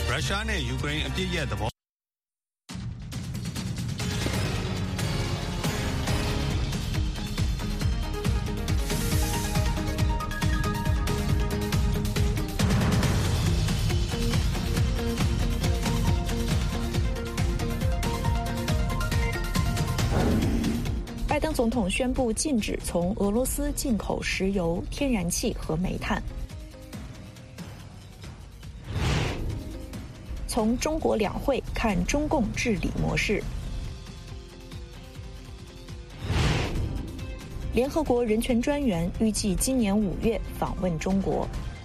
ရုရှားနဲ့ယူကရိန်းအပြစ်ရဲ့သဘော拜登总统宣布禁止从俄罗斯进口石油、天然气和煤炭。从中国两会看中共治理模式。联合国人权专员预计今年5月访问中国。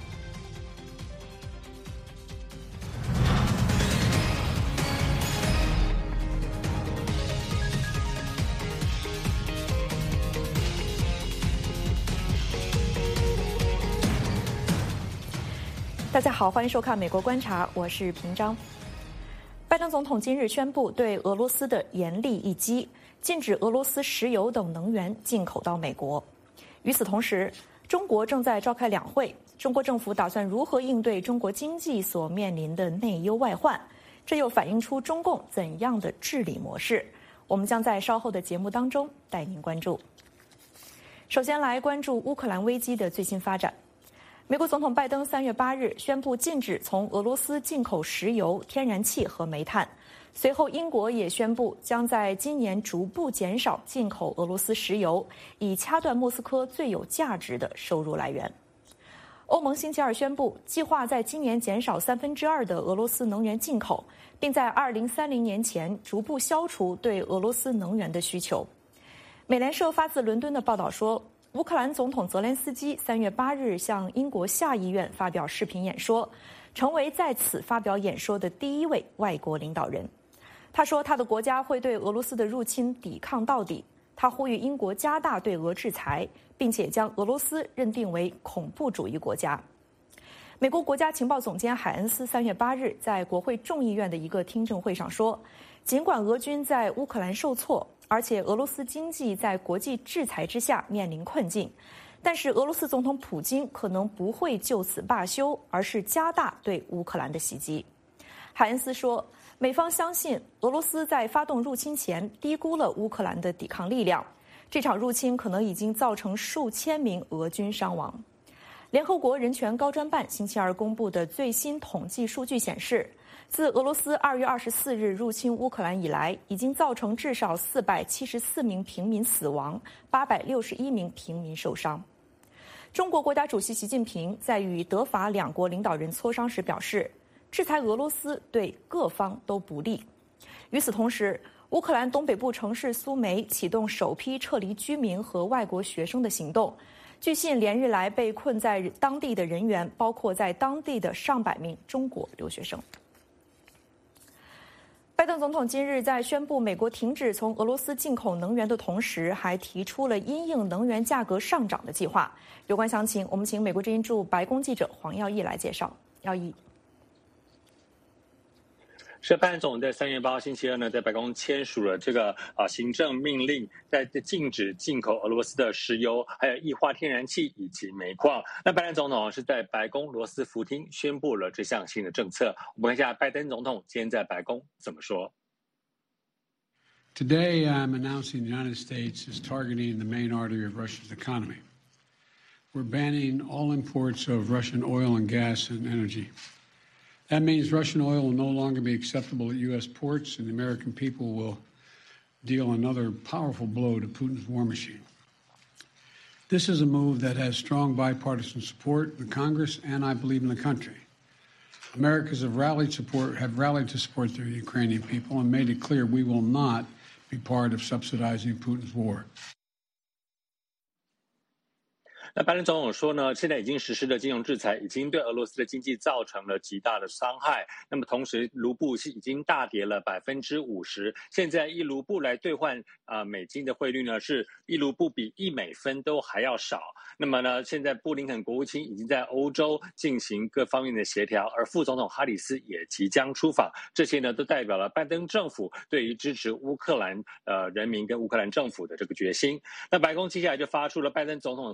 大家好，欢迎收看《美国观察》，我是平章。拜登总统今日宣布对俄罗斯的严厉一击，禁止俄罗斯石油等能源进口到美国。与此同时，中国正在召开两会，中国政府打算如何应对中国经济所面临的内忧外患，这又反映出中共怎样的治理模式？我们将在稍后的节目当中带您关注。首先来关注乌克兰危机的最新发展。美国总统拜登3月8日宣布禁止从俄罗斯进口石油、天然气和煤炭。随后，英国也宣布将在今年逐步减少进口俄罗斯石油，以掐断莫斯科最有价值的收入来源。欧盟星期二宣布，计划在今年减少2/3的俄罗斯能源进口，并在2030年前逐步消除对俄罗斯能源的需求。美联社发自伦敦的报道说，乌克兰总统泽连斯基3月8日向英国下议院发表视频演说，成为在此发表演说的第一位外国领导人。他说，他的国家会对俄罗斯的入侵抵抗到底。他呼吁英国加大对俄制裁，并且将俄罗斯认定为恐怖主义国家。美国国家情报总监海恩斯3月8日在国会众议院的一个听证会上说，尽管俄军在乌克兰受挫，而且俄罗斯经济在国际制裁之下面临困境，但是俄罗斯总统普京可能不会就此罢休，而是加大对乌克兰的袭击。海恩斯说，美方相信俄罗斯在发动入侵前低估了乌克兰的抵抗力量，这场入侵可能已经造成数千名俄军伤亡。联合国人权高专办星期二公布的最新统计数据显示，自俄罗斯2月24日入侵乌克兰以来，已经造成至少474名平民死亡，861名平民受伤。中国国家主席习近平在与德法两国领导人磋商时表示，制裁俄罗斯对各方都不利。与此同时，乌克兰东北部城市苏梅启动首批撤离居民和外国学生的行动。据信，连日来被困在当地的人员包括在当地的上百名中国留学生。拜登总统今日在宣布美国停止从俄罗斯进口能源的同时，还提出了因应能源价格上涨的计划。有关详情，我们请美国之音驻白宫记者黄耀义来介绍。耀义。 是拜登总统在3月8号星期二呢，在白宫签署了这个行政命令，在禁止进口俄罗斯的石油、还有液化天然气以及煤矿。那拜登总统是在白宫罗斯福厅宣布了这项新的政策。我们看一下拜登总统今天在白宫怎么说。 Today, I'm announcing the United States is targeting the main artery of Russia's economy. We're banning all imports of Russian oil and gas and energy.That means Russian oil will no longer be acceptable at U.S. ports, and the American people will deal another powerful blow to Putin's war machine. This is a move that has strong bipartisan support in the Congress and, I believe, in the country. Americans have rallied to support the Ukrainian people and made it clear we will not be part of subsidizing Putin's war. 那拜登总统说呢，现在已经实施的金融制裁已经对俄罗斯的经济造成了极大的伤害。那么同时，卢布是已经大跌了50%，现在1卢布来兑换美金的汇率呢，是1卢布比1美分都还要少。那么呢，现在布林肯国务卿已经在欧洲进行各方面的协调，而副总统哈里斯也即将出访，这些呢都代表了拜登政府对于支持乌克兰人民跟乌克兰政府的这个决心。那白宫接下来就发出了拜登总统所签署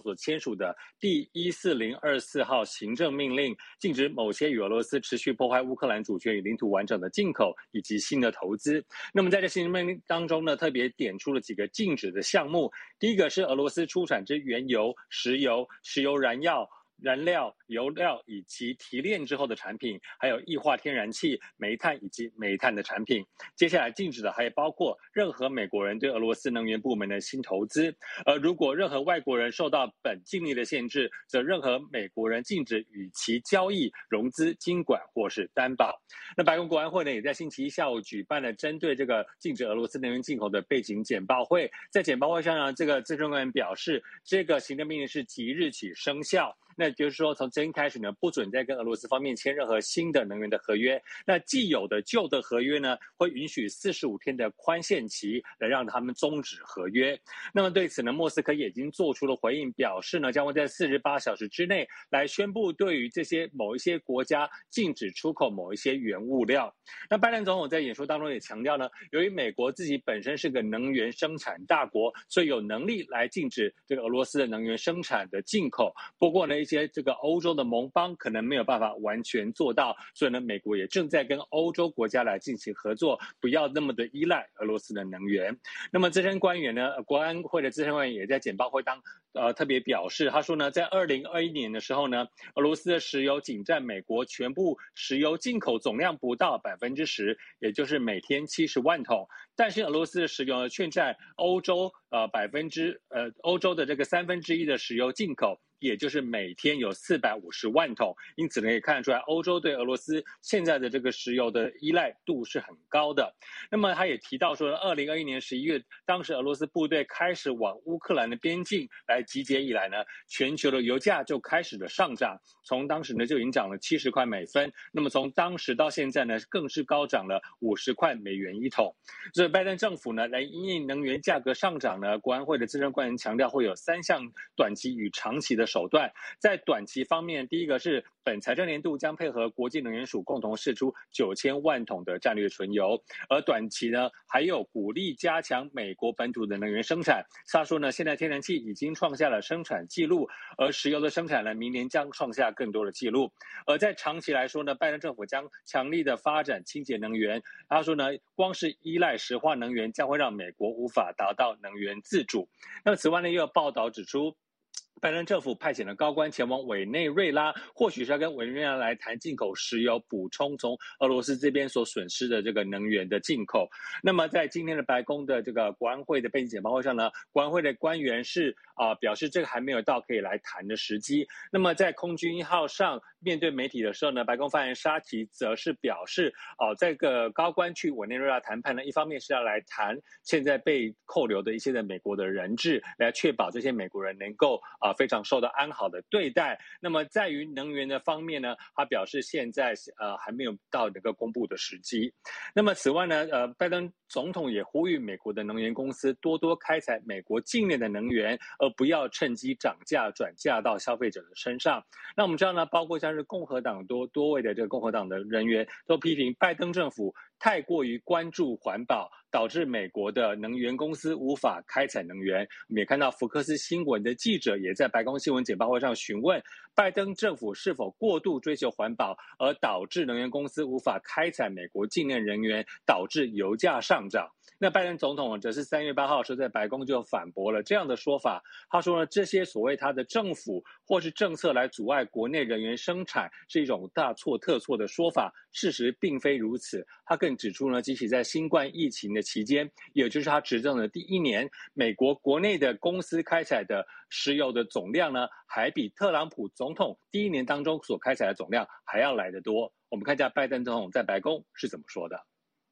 署的第14024号行政命令，禁止某些与俄罗斯持续破坏乌克兰主权与领土完整的进口以及新的投资。那么在这行政命令当中呢，特别点出了几个禁止的项目。第一个是俄罗斯出产之原油、石油、石油燃料、油料以及提炼之后的产品，还有液化天然气、煤炭以及煤炭的产品。接下来禁止的还包括任何美国人对俄罗斯能源部门的新投资，而如果任何外国人受到本禁令的限制，则任何美国人禁止与其交易、融资、经管或是担保。那白宫国安会呢，也在星期一下午举办了针对这个禁止俄罗斯能源进口的背景简报会。在简报会上呢，这个资深官员表示，这个行政命令是即日起生效。那就是说，从今天开始呢，不准再跟俄罗斯方面签任何新的能源的合约。那既有的旧的合约呢，会允许45天的宽限期来让他们终止合约。那么对此呢，莫斯科也已经做出了回应，表示呢，将会在48小时之内来宣布对于这些某一些国家禁止出口某一些原物料。那拜登总统在演说当中也强调呢，由于美国自己本身是个能源生产大国，所以有能力来禁止这个俄罗斯的能源生产的进口。不过呢，一些这个欧洲的盟邦可能没有办法完全做到，所以呢，美国也正在跟欧洲国家来进行合作，不要那么的依赖俄罗斯的能源。那么资深官员呢，国安会的资深官员也在简报会特别表示，他说呢，在2021年的时候呢，俄罗斯的石油仅占美国全部石油进口总量不到10%，也就是每天70万桶。但是俄罗斯的石油呢，却占欧洲欧洲的这个1/3的石油进口，也就是每天有450万桶。因此呢，可以看得出来，欧洲对俄罗斯现在的这个石油的依赖度是很高的。那么他也提到说，2021年11月，当时俄罗斯部队开始往乌克兰的边境来集结以来呢，全球的油价就开始了上涨，从当时呢就已经涨了70块每分，那么从当时到现在呢，更是高涨了50块美元一桶。所以拜登政府呢，来因应能源价格上涨呢，国安会的资深官员强调会有3项短期与长期的手段。在短期方面，第一个是本财政年度将配合国际能源署共同释出9000万桶的战略纯油，而短期呢，还有鼓励加强美国本土的能源生产。他说呢，现在天然气已经创下了生产纪录，而石油的生产呢，明年将创下更多的纪录。而在长期来说呢，拜登政府将强力的发展清洁能源。他说呢，光是依赖石化能源将会让美国无法达到能源自主。那么此外呢，也有报道指出，拜登政府派遣了高官前往委内瑞拉，或许是要跟委内瑞拉来谈进口石油，补充从俄罗斯这边所损失的这个能源的进口。那么在今天的白宫的这个国安会的背景简报会上呢，国安会的官员是表示这个还没有到可以来谈的时机。那么在空军1号上面对媒体的时候呢，白宫发言人沙奇则是表示，这个高官去委内瑞拉谈判呢，一方面是要来谈现在被扣留的一些的美国的人质，来确保这些美国人能够非常受到安好的对待。那么在于能源的方面呢，他表示现在还没有到那个公布的时机。那么此外呢，拜登总统也呼吁美国的能源公司多多开采美国境内的能源，而不要趁机涨价转嫁到消费者的身上。那我们知道呢，包括像是共和党多位的这个共和党的人员都批评拜登政府太过于关注环保，导致美国的能源公司无法开采能源。我们也看到福克斯新闻的记者也在白宫新闻简报会上询问拜登政府是否过度追求环保，而导致能源公司无法开采美国境内能源，导致油价上涨。那拜登总统则是3月8号的时候在白宫就反驳了这样的说法。他说呢，这些所谓他的政府或是政策来阻碍国内人员生产是一种大错特错的说法，事实并非如此。他更指出呢，即使在新冠疫情的期间，也就是他执政的第1年，美国国内的公司开采的石油的总量呢，还比特朗普总统第1年当中所开采的总量还要来得多。我们看一下拜登总统在白宫是怎么说的。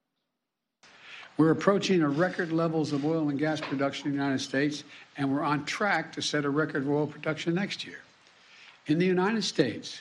We're approaching a record levels of oil and gas production in the United States, and we're on track to set a record of oil production next year. In the United States,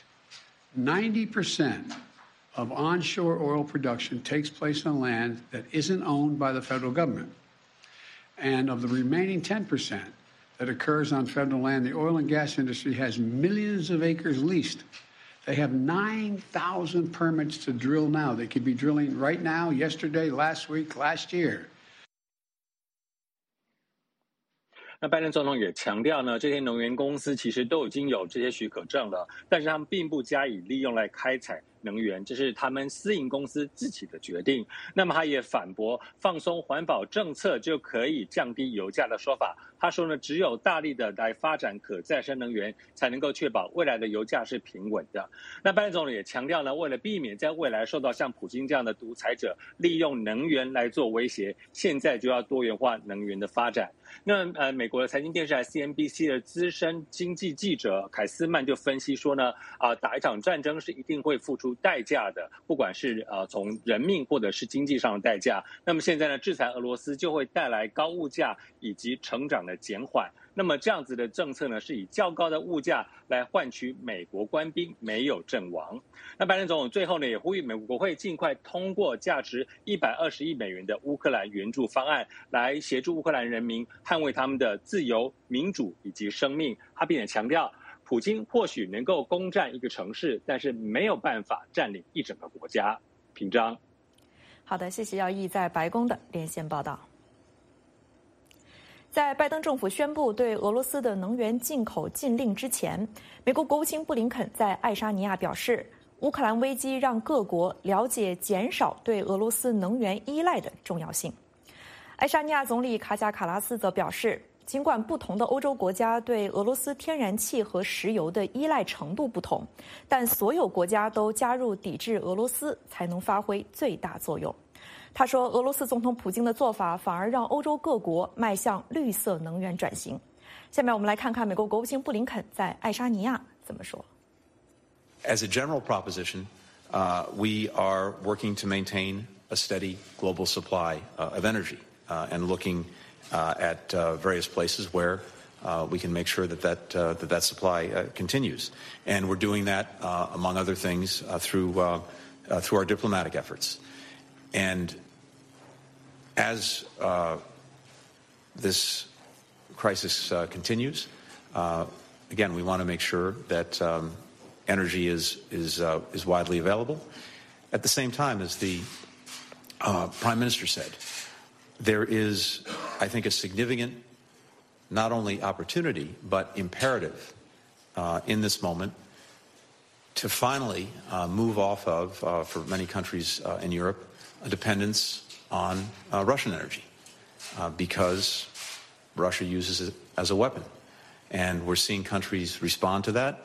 90% of onshore oil production takes place on land that isn't owned by the federal government. And of the remaining 10% that occurs on federal land, the oil and gas industry has millions of acres leased. They have 9,000 permits to drill now. They could be drilling right now, yesterday, last week, last year. 那拜登总统也强调呢，这些能源公司其实都已经有这些许可证了，但是他们并不加以利用来开采能源，这是他们私营公司自己的决定。那么他也反驳放松环保政策就可以降低油价的说法。他说呢，只有大力的来发展可再生能源，才能够确保未来的油价是平稳的。那拜登总统也强调呢，为了避免在未来受到像普京这样的独裁者利用能源来做威胁，现在就要多元化能源的发展。那美国的财经电视台 CNBC 的资深经济记者凯斯曼就分析说呢，打一场战争是一定会付出代价的，不管是从人命或者是经济上的代价。那么现在呢，制裁俄罗斯就会带来高物价以及成长的减缓。那么这样子的政策呢，是以较高的物价来换取美国官兵没有阵亡。那拜登总统最后呢，也呼吁美国国会尽快通过价值120亿美元的乌克兰援助方案，来协助乌克兰人民捍卫他们的自由、民主以及生命。他并且强调，普京或许能够攻占一个城市，但是没有办法占领一整个国家。平章， 好的，谢谢耀毅在白宫的连线报道。在拜登政府宣布对俄罗斯的能源进口禁令之前，美国国务卿布林肯在爱沙尼亚表示，乌克兰危机让各国了解减少对俄罗斯能源依赖的重要性。爱沙尼亚总理卡贾卡拉斯则表示，尽管不同的欧洲国家对俄罗斯天然气和石油的依赖程度不同，但所有国家都加入抵制俄罗斯才能发挥最大作用。他说，俄罗斯总统普京的做法反而让欧洲各国迈向绿色能源转型。下面我们来看看美国国务卿布林肯在爱沙尼亚怎么说。 As a general proposition, we are working to maintain a steady global supply of energy and looking at various places where we can make sure that supply continues. And we're doing that, among other things, through our diplomatic efforts. And as this crisis continues, again, we want to make sure that energy is widely available. At the same time, as the Prime Minister said, there is, I think, a significant not only opportunity but imperative in this moment to finally move off of, for many countries in Europe, a dependence on Russian energy because Russia uses it as a weapon. And we're seeing countries respond to that.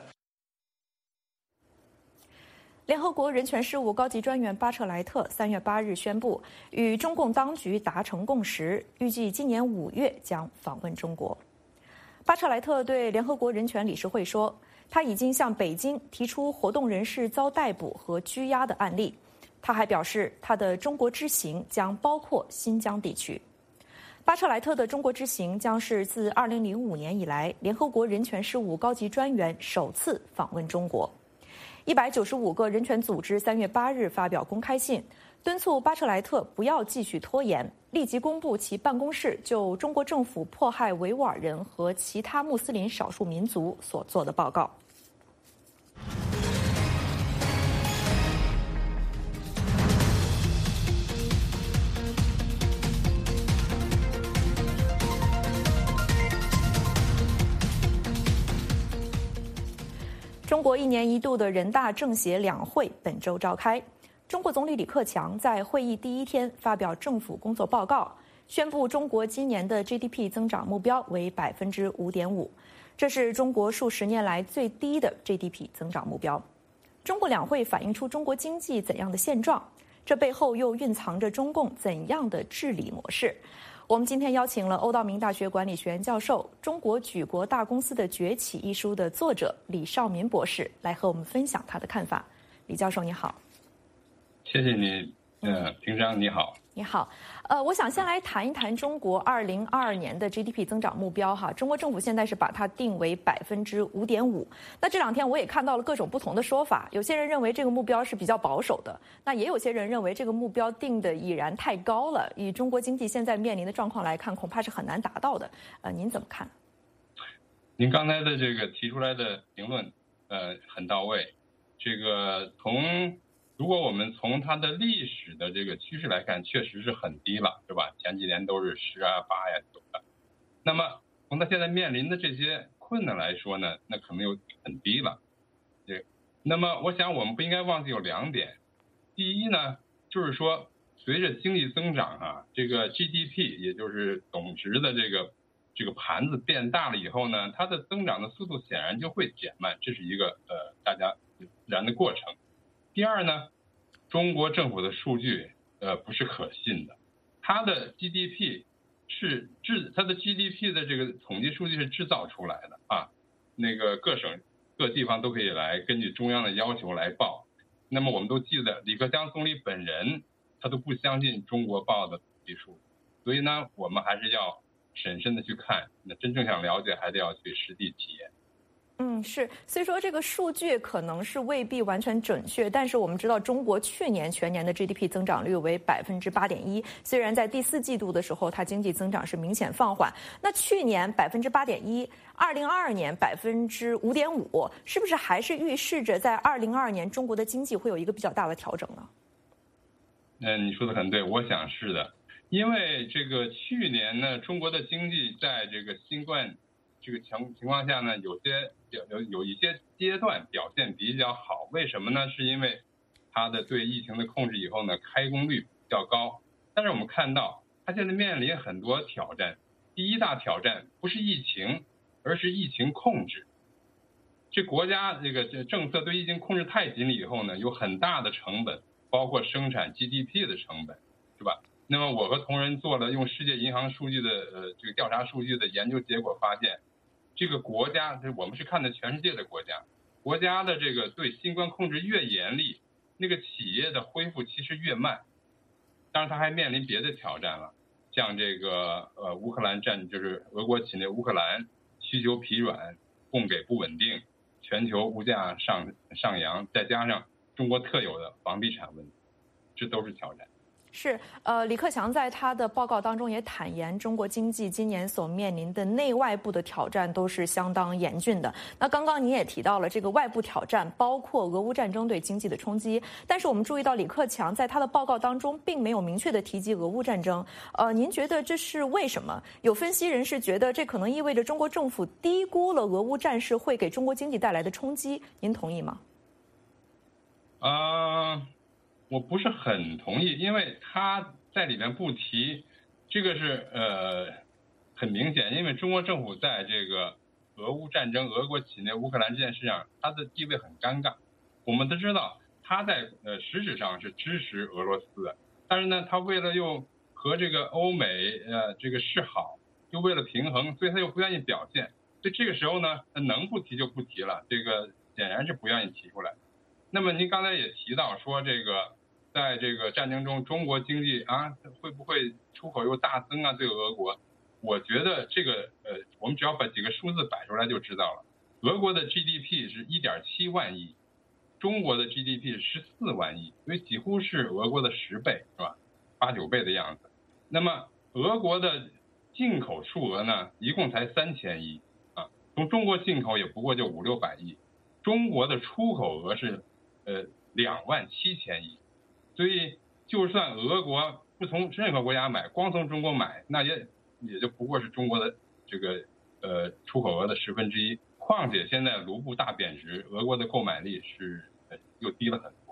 联合国人权事务高级专员巴彻莱特3月8日宣布，与中共当局达成共识，预计今年5月将访问中国。巴彻莱特对联合国人权理事会说，他已经向北京提出活动人士遭逮捕和拘押的案例。他还表示，他的中国之行将包括新疆地区。巴彻莱特的中国之行将是自2005年以来联合国人权事务高级专员首次访问中国。195个人权组织3月8日发表公开信，敦促巴彻莱特不要继续拖延，立即公布其办公室就中国政府迫害维吾尔人和其他穆斯林少数民族所做的报告。中国1年1度的人大政协两会本周召开。中国总理李克强在会议第一天发表政府工作报告，宣布中国今年的 GDP 增长目标为5.5%，这是中国数十年来最低的 GDP 增长目标。中国两会反映出中国经济怎样的现状？这背后又蕴藏着中共怎样的治理模式？我们今天邀请了欧道明大学管理学院教授、《中国举国大公司的崛起》一书的作者李绍民博士来和我们分享他的看法。李教授你好。 谢谢你，平常你好。 你好，我想先来谈一谈中国2022年的 GDP 增长目标哈。中国政府现在是把它定为5.5%。那这两天我也看到了各种不同的说法，有些人认为这个目标是比较保守的，那也有些人认为这个目标定的已然太高了，以中国经济现在面临的状况来看，恐怕是很难达到的。您怎么看？ 您刚才的这个提出来的评论，很到位。这个如果我们从它的历史的这个趋势来看，确实是很低了，是吧？前几年都是10啊8呀9的。那么从他现在面临的这些困难来说呢，那可能又很低了。那么我想我们不应该忘记有2点。第一呢，就是说随着经济增长这个 GDP 也就是总值的这个盘子变大了以后呢，它的增长的速度显然就会减慢，这是一个大家自然的过程。第二呢，中国政府的数据不是可信的，它的 GDP 的这个统计数据是制造出来的那个各省各地方都可以来根据中央的要求来报。那么我们都记得李克强总理本人他都不相信中国报的统计数据，所以呢我们还是要审慎的去看，那真正想了解还得要去实地体验。 是，所以说这个数据可能是未必完全准确，但是我们知道中国去年全年的 GDP 增长率为8.1%，虽然在第4季度的时候它经济增长是明显放缓，那去年8.1%，2022年5.5%，是不是还是预示着在2022年中国的经济会有一个比较大的调整呢？ 你说的很对，我想是的，因为这个去年呢，中国的经济在这个新冠这个情况下呢，有一些阶段表现比较好。为什么呢？是因为它的对疫情的控制以后呢，开工率比较高。但是我们看到它现在面临很多挑战。第一大挑战不是疫情，而是疫情控制。这国家这政策对疫情控制太紧了以后呢，有很大的成本，包括生产 GDP 的成本，是吧？那么我和同仁做了用世界银行数据的这个调查数据的研究结果发现，这个国家我们是看的全世界的国家的这个对新冠控制越严厉，那个企业的恢复其实越慢。当然它还面临别的挑战了，像这个乌克兰就是俄国侵略乌克兰，需求疲软，供给不稳定，全球物价上扬，再加上中国特有的房地产问题，这都是挑战。 是，李克强在他的报告当中也坦言，中国经济今年所面临的内外部的挑战都是相当严峻的。那刚刚您也提到了这个外部挑战，包括俄乌战争对经济的冲击，但是我们注意到李克强在他的报告当中并没有明确的提及俄乌战争。您觉得这是为什么？有分析人士觉得这可能意味着中国政府低估了俄乌战事会给中国经济带来的冲击，您同意吗？ 我不是很同意，因为他在里面不提，这个是很明显，因为中国政府在这个俄乌战争、俄国侵略乌克兰这件事上，他的地位很尴尬。我们都知道他在实质上是支持俄罗斯的，但是呢，他为了又和这个欧美这个示好，又为了平衡，所以他又不愿意表现。所以这个时候呢，能不提就不提了，这个显然是不愿意提出来。那么您刚才也提到说这个。在这个战争中，中国经济会不会出口又大增对俄国？我觉得这个我们只要把几个数字摆出来就知道了。俄国的 GDP 是1.7万亿，中国的 GDP 是14万亿，所以几乎是俄国的10倍，是吧？8、9倍的样子。那么俄国的进口数额呢，一共才3000亿从中国进口也不过就5、600亿，中国的出口额是27000亿。所以就算俄国不从任何国家买，光从中国买，那也就不过是中国的这个出口额的1/10。况且现在卢布大贬值，俄国的购买力是又低了很多。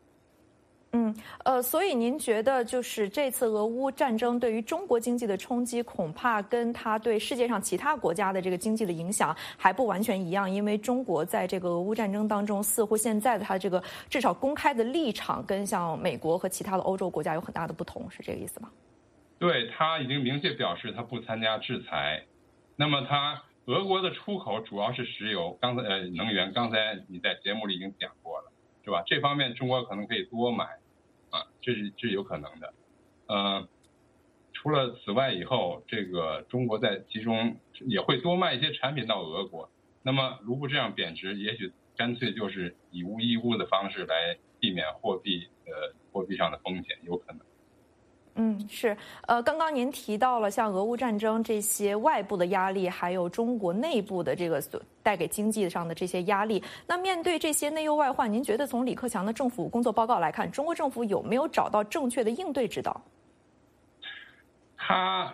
所以您觉得就是这次俄乌战争对于中国经济的冲击，恐怕跟它对世界上其他国家的这个经济的影响还不完全一样，因为中国在这个俄乌战争当中，似乎现在的它这个至少公开的立场跟像美国和其他的欧洲国家有很大的不同，是这个意思吗？ 对，他已经明确表示他不参加制裁。那么俄国的出口主要是石油，能源，刚才你在节目里已经讲过了，是吧？这方面中国可能可以多买。这是有可能的，除了此外以后，这个中国在其中也会多卖一些产品到俄国。那么卢布这样贬值，也许干脆就是以物易物的方式来避免货币上的风险，有可能。 是，刚刚您提到了像俄乌战争这些外部的压力，还有中国内部的这个带给经济上的这些压力。那面对这些内忧外患，您觉得从李克强的政府工作报告来看，中国政府有没有找到正确的应对之道？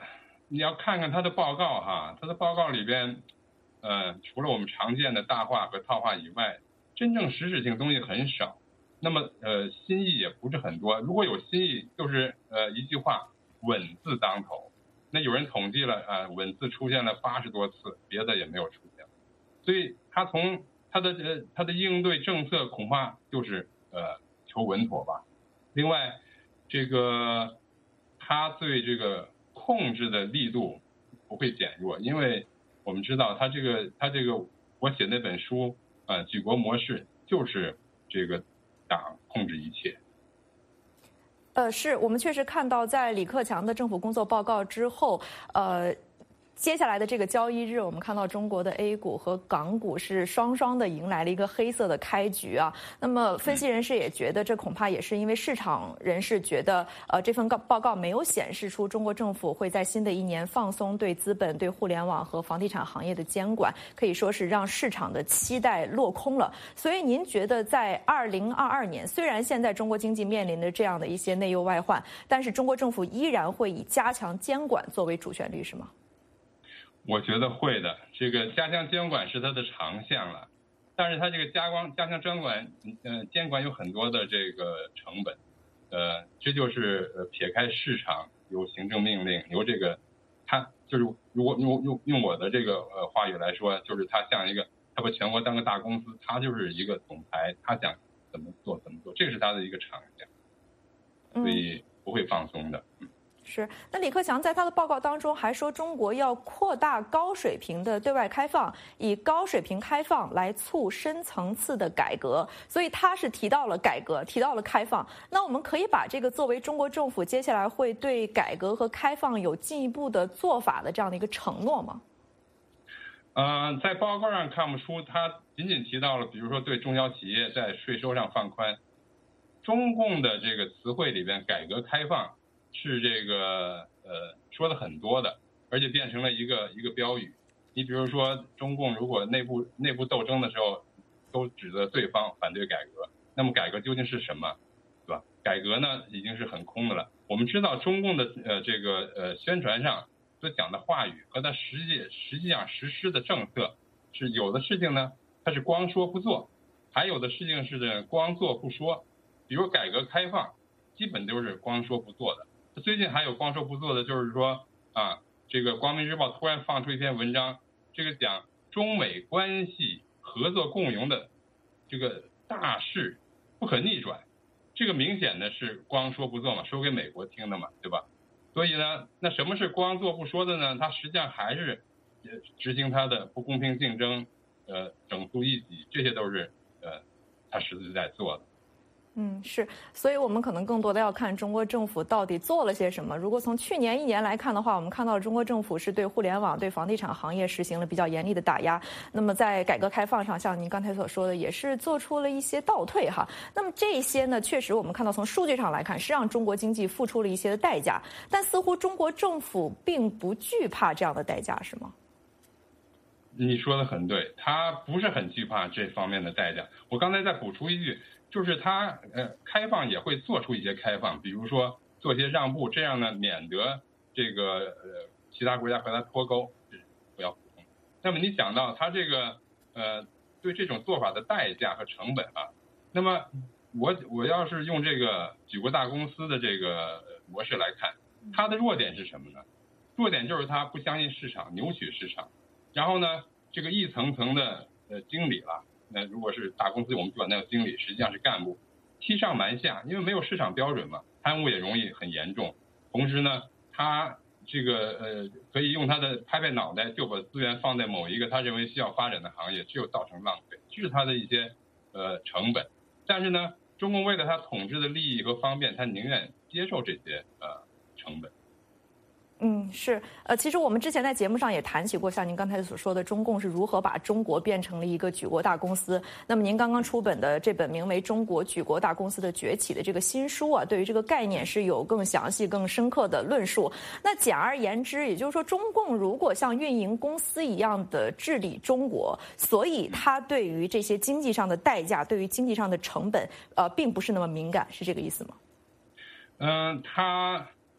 你要看看他的报告哈，他的报告里边，除了我们常见的大话和套话以外，真正实质性东西很少。那么新意也不是很多。如果有新意，就是一句话，稳字当头。那有人统计了稳字出现了80多次，别的也没有出现。所以他从他的应对政策恐怕就是求稳妥吧。另外，这个他对这个控制的力度不会减弱，因为我们知道他这个我写那本书举国模式就是这个党控制一切。 是我们确实看到，在李克强的政府工作报告之后，接下来的这个交易日，我们看到中国的 A 股和港股是双双的迎来了一个黑色的开局啊。那么分析人士也觉得，这恐怕也是因为市场人士觉得，这份报告没有显示出中国政府会在新的一年放松对资本、对互联网和房地产行业的监管，可以说是让市场的期待落空了。所以您觉得，在2022年，虽然现在中国经济面临着这样的一些内忧外患，但是中国政府依然会以加强监管作为主旋律，是吗？ 我觉得会的，这个加强监管是它的长项了，但是它这个加强监管有很多的这个成本，这就是撇开市场，由行政命令，由这个，它就是如果用我的这个话语来说，就是它像一个，它把全国当个大公司，它就是一个总裁，他想怎么做，这是它的一个长项，所以不会放松的。 是，那李克强在他的报告当中还说，中国要扩大高水平的对外开放，以高水平开放来促深层次的改革。所以他是提到了改革，提到了开放。那我们可以把这个作为中国政府接下来会对改革和开放有进一步的做法的这样的一个承诺吗？ 在报告上看不出，他仅仅提到了，比如说对中小企业在税收上放宽。中共的这个词汇里边，改革开放是这个说的很多的，而且变成了一个标语。你比如说，中共如果内部斗争的时候，都指责对方反对改革，那么改革究竟是什么，对吧？改革呢已经是很空的了。我们知道中共的这个宣传上所讲的话语和它实际上实施的政策是有的事情呢，它是光说不做，还有的事情是光做不说。比如改革开放，基本都是光说不做的。最近还有光说不做的，就是说这个光明日报突然放出一篇文章，这个讲中美关系合作共荣的这个大势不可逆转，这个明显的是光说不做嘛，说给美国听的嘛，对吧？所以呢，那什么是光做不说的呢？它实际上还是执行它的不公平竞争，整肃异己，这些都是它实际在做的。 是，所以我们可能更多的要看中国政府到底做了些什么。如果从去年1年来看的话，我们看到中国政府是对互联网、对房地产行业实行了比较严厉的打压。那么在改革开放上，像您刚才所说的，也是做出了一些倒退哈。那么这些呢，确实我们看到从数据上来看，是让中国经济付出了一些的代价。但似乎中国政府并不惧怕这样的代价，是吗？ 你说的很对，他不是很惧怕这方面的代价。我刚才再补充一句，就是他开放也会做出一些开放，比如说做一些让步，这样呢免得这个其他国家和他脱钩，这是不要补充。那么你讲到他这个对这种做法的代价和成本啊，那么我要是用这个举国大公司的这个模式来看，它的弱点是什么呢？弱点就是它不相信市场，扭曲市场。然后呢，这个一层层的经理了，那如果是大公司，我们管那个经理，实际上是干部，欺上瞒下，因为没有市场标准嘛，贪污也容易很严重。同时呢，他这个可以用他的拍脑袋就把资源放在某一个他认为需要发展的行业，只有造成浪费，这是他的一些成本。但是呢，中共为了他统治的利益和方便，他宁愿接受这些成本。 是，其实我们之前在节目上也谈起过，像您刚才所说的，中共是如何把中国变成了一个举国大公司。那么您刚刚出本的这本名为《中国举国大公司的崛起》的这个新书啊，对于这个概念是有更详细、更深刻的论述。那简而言之，也就是说，中共如果像运营公司一样的治理中国，所以它对于这些经济上的代价、对于经济上的成本，并不是那么敏感，是这个意思吗？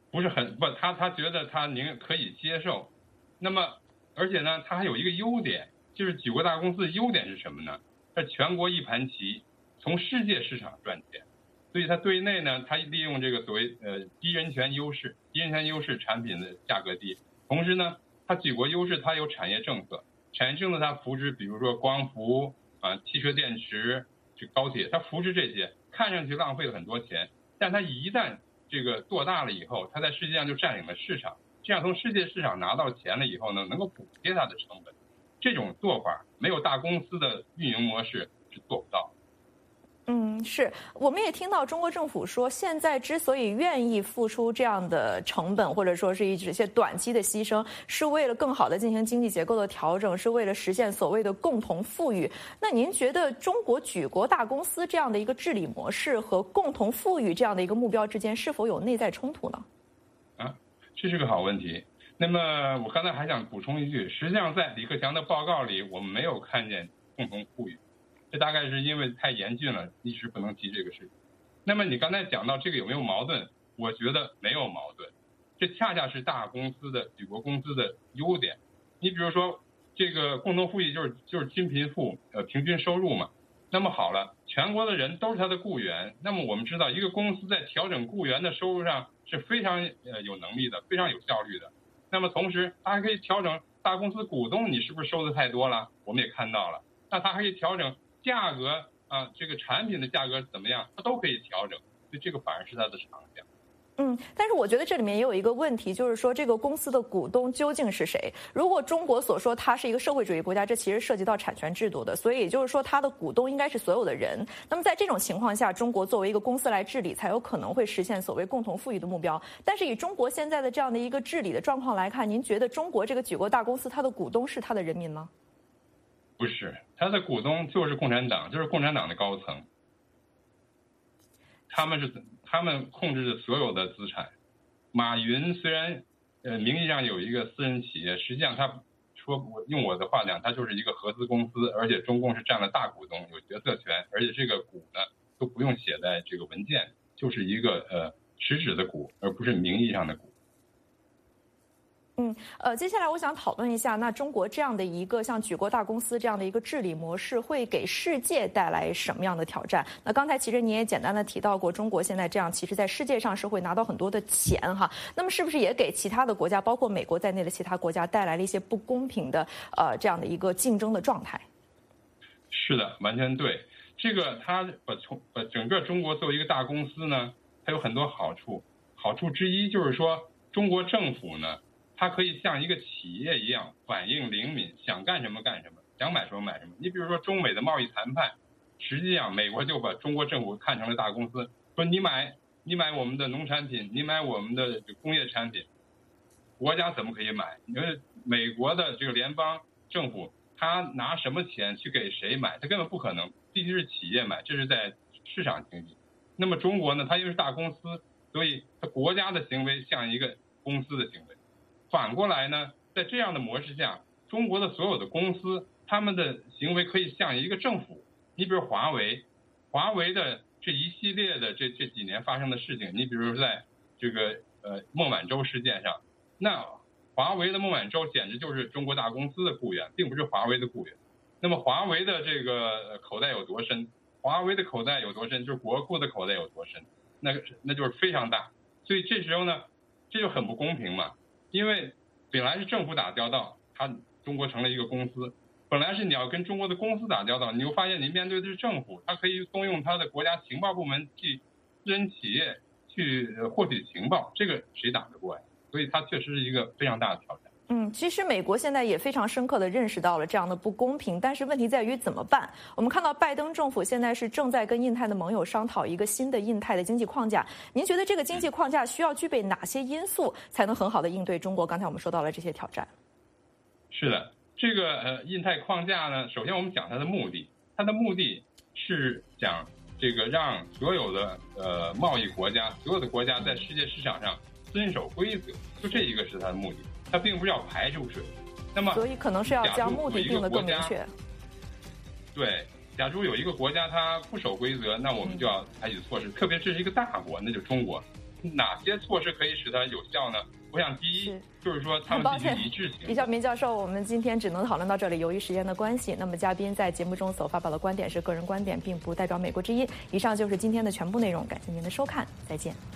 不是很不，他觉得他可以接受。那么而且呢，他还有一个优点，就是举国大公司的优点是什么呢？它全国一盘棋，从世界市场赚钱。所以它对内呢，它利用这个所谓低人权优势产品的价格低，同时呢，它举国优势，它有产业政策它扶持，比如说光伏啊、汽车电池、这高铁，它扶持这些，看上去浪费了很多钱，但它一旦这个做大了以后，它在世界上就占领了市场，这样从世界市场拿到钱了以后呢，能够补贴它的成本。这种做法没有大公司的运营模式是做不到。 是，我们也听到中国政府说，现在之所以愿意付出这样的成本，或者说是一些短期的牺牲，是为了更好的进行经济结构的调整，是为了实现所谓的共同富裕。那您觉得中国举国大公司这样的一个治理模式和共同富裕这样的一个目标之间是否有内在冲突呢？ 这是个好问题。那么我刚才还想补充一句，实际上在李克强的报告里，我们没有看见共同富裕。这大概是因为太严峻了，一时不能提这个事情。那么你刚才讲到这个有没有矛盾？我觉得没有矛盾，这恰恰是大公司的举国公司的优点。你比如说这个共同富裕就是均贫富平均收入嘛。那么好了，全国的人都是他的雇员，那么我们知道一个公司在调整雇员的收入上是非常有能力的，非常有效率的。那么同时他还可以调整大公司股东你是不是收的太多了，我们也看到了。那他还可以调整价格啊，这个产品的价格怎么样，它都可以调整，所以这个反而是它的长项。 但是我觉得这里面也有一个问题，就是说这个公司的股东究竟是谁？如果中国所说它是一个社会主义国家，这其实涉及到产权制度的，所以也就是说它的股东应该是所有的人。那么在这种情况下，中国作为一个公司来治理，才有可能会实现所谓共同富裕的目标。但是以中国现在的这样的一个治理的状况来看，您觉得中国这个举国大公司它的股东是它的人民吗？ 不是，他的股东就是共产党，就是共产党的高层，他们控制着所有的资产。马云虽然名义上有一个私人企业，实际上他说用我的话讲，他就是一个合资公司，而且中共是占了大股东，有决策权，而且这个股呢都不用写在这个文件，就是一个实质的股，而不是名义上的股。 接下来我想讨论一下，那中国这样的一个像举国大公司这样的一个治理模式，会给世界带来什么样的挑战？那刚才其实你也简单的提到过，中国现在这样，其实在世界上是会拿到很多的钱哈。那么是不是也给其他的国家，包括美国在内的其他国家，带来了一些不公平的这样的一个竞争的状态？ 是的，完全对。这个它整个中国作为一个大公司呢，它有很多好处。好处之一就是说，中国政府呢，它可以像一个企业一样反应灵敏，想干什么干什么，想买什么买什么。你比如说中美的贸易谈判，实际上美国就把中国政府看成了大公司，说你买我们的农产品，你买我们的工业产品，国家怎么可以买？因为美国的这个联邦政府，他拿什么钱去给谁买？他根本不可能，必须是企业买，这是在市场经济。那么中国呢，它因为是大公司，所以它国家的行为像一个公司的行为。反过来呢，在这样的模式下，中国的所有的公司，他们的行为可以像一个政府。你比如华为的这一系列的这几年发生的事情，你比如在这个孟晚舟事件上，那华为的孟晚舟简直就是中国大公司的雇员，并不是华为的雇员。那么华为的这个口袋有多深？华为的口袋有多深，就是国库的口袋有多深，那就是非常大。所以这时候呢，这就很不公平嘛。因为本来是政府打交道，中国成了一个公司，本来是你要跟中国的公司打交道，你又发现你面对的是政府，它可以动用它的国家情报部门去私人企业去获取情报，这个谁打得过呀？所以它确实是一个非常大的挑战。 其实美国现在也非常深刻地认识到了这样的不公平，但是问题在于怎么办？我们看到拜登政府现在是正在跟印太的盟友商讨一个新的印太的经济框架。您觉得这个经济框架需要具备哪些因素，才能很好地应对中国刚才我们说到了这些挑战？ 是的，这个印太框架呢，首先我们讲它的目的，它的目的是讲这个让所有的贸易国家，所有的国家在世界市场上遵守规则，就这一个是它的目的。它并不是要排除谁，那么所以可能是要将目的定得更明确。 对，假如有一个国家它不守规则，那我们就要采取措施，特别这是一个大国，那就是中国。 哪些措施可以使它有效呢？我想第一就是说他们进行一致性。 李晓明教授，我们今天只能讨论到这里，由于时间的关系，那么嘉宾在节目中所发表的观点是个人观点，并不代表美国之音。以上就是今天的全部内容，感谢您的收看，再见。